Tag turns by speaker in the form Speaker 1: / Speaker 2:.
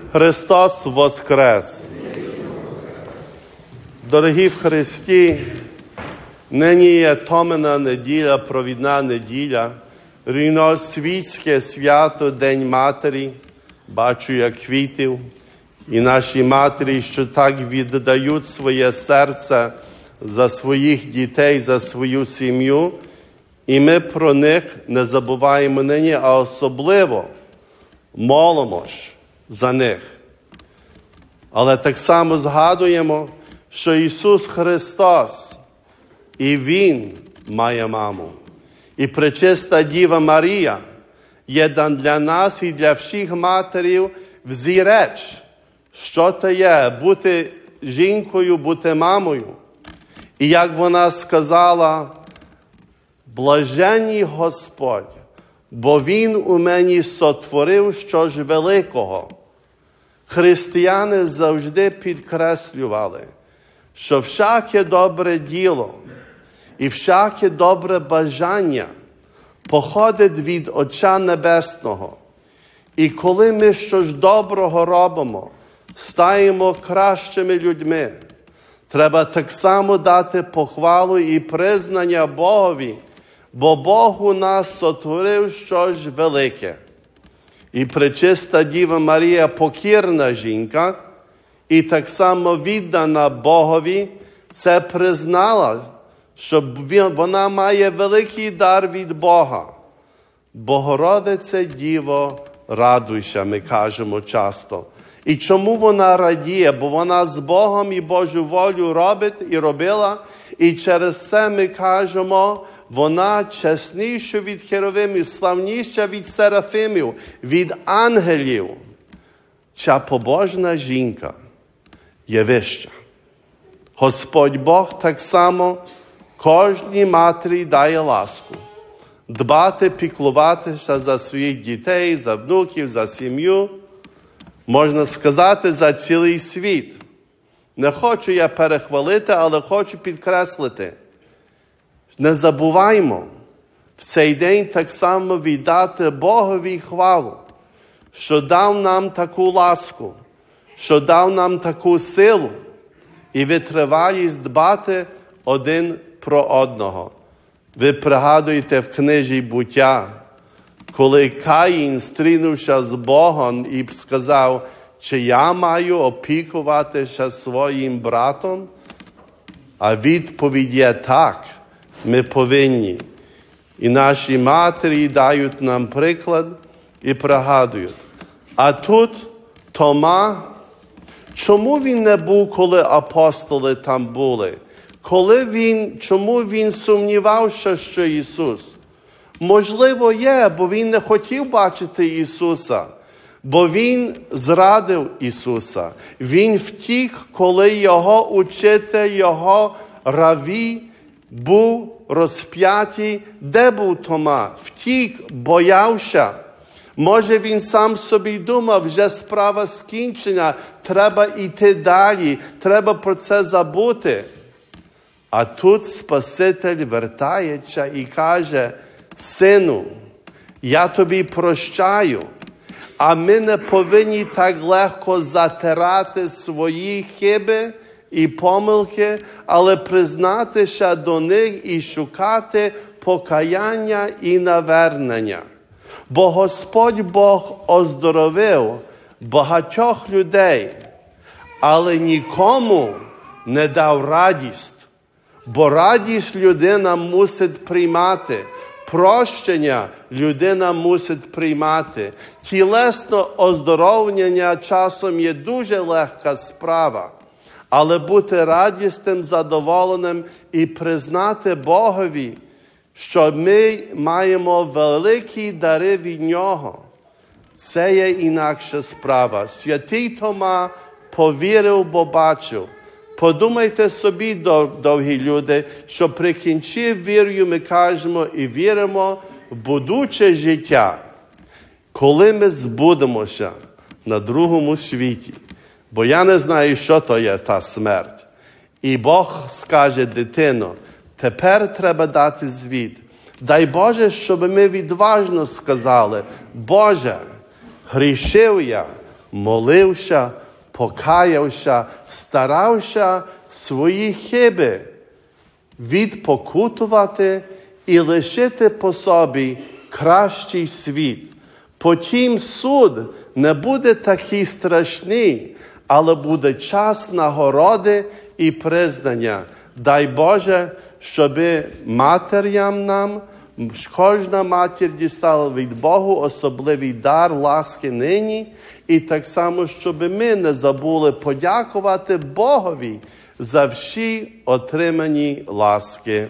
Speaker 1: Христос воскрес! Дорогі в Христі, нині є Томина неділя, провідна неділя, рівносвітське свято, День Матері. Бачу, як квітів, і наші матері, що так віддають своє серце за своїх дітей, за свою сім'ю. І ми про них не забуваємо нині, а особливо молимось за них. Але так само згадуємо, що Ісус Христос, і Він має маму. І Пречиста Діва Марія є для нас і для всіх матерів взірець, що то є бути жінкою, бути мамою. І як вона сказала: «Блаженний Господь, бо Він у мені сотворив щось великого». Християни завжди підкреслювали, що всяке добре діло і всяке добре бажання походить від Отця Небесного. І коли ми щось доброго робимо, стаємо кращими людьми, треба так само дати похвалу і признання Богові, бо Бог у нас сотворив щось велике. І Пречиста Діва Марія покірна жінка, і так само віддана Богові, це признала, що вона має великий дар від Бога. Богородице Діво, радуйся, ми кажемо часто. І чому вона радіє? Бо вона з Богом і Божу волю робить і робила, і через це ми кажемо, вона чесніша від херовимів, славніша від серафимів, від ангелів. Ця побожна жінка є вища. Господь Бог так само кожній матері дає ласку. Дбати, піклуватися за своїх дітей, за внуків, за сім'ю. Можна сказати, за цілий світ. Не хочу я перехвалити, але хочу підкреслити. Не забуваймо в цей день так само віддати Богові хвалу, що дав нам таку ласку, що дав нам таку силу і витривалість дбати один про одного. Ви пригадуєте в книзі «Буття», коли Каїн стрінувся з Богом і сказав: «Чи я маю опікуватися своїм братом?» А відповідь є: «Так, ми повинні». І наші матері дають нам приклад і пригадують. А тут Тома, чому він не був, коли апостоли там були? Чому він сумнівався, що Ісус? Можливо, є, бо він не хотів бачити Ісуса, бо він зрадив Ісуса. Він втік, коли його учитель, його равві був розп'ятий. Де був Тома? Втік, боявся. Може, він сам собі думав, вже справа скінчена, треба йти далі, треба про це забути. А тут Спаситель вертається і каже: «Сину, я тобі прощаю». А ми не повинні так легко затирати свої хиби і помилки, але признатися до них і шукати покаяння і навернення. Бо Господь Бог оздоровив багатьох людей, але нікому не дав радість. Бо радість людина мусить приймати, прощення людина мусить приймати. Тілесне оздоровлення часом є дуже легка справа, але бути радісним, задоволеним і признати Богові, що ми маємо великі дари від Нього, це є інакша справа. Святий Тома повірив, бо бачив. Подумайте собі, довгі люди, що при кінці вірою ми кажемо і віримо в будуче життя. Коли ми збудемося на другому світі, бо я не знаю, що то є та смерть. І Бог скаже: дитино, тепер треба дати звіт. Дай Боже, щоб ми відважно сказали: Боже, грішив я, молився, покаявся, старався свої хиби відпокутувати і лишити по собі кращий світ. Потім суд не буде такий страшний, але буде час нагороди і признання. Дай Боже, щоб матерям нам, кожна матір дістала від Богу особливий дар ласки нині, і так само, щоб ми не забули подякувати Богові за всі отримані ласки.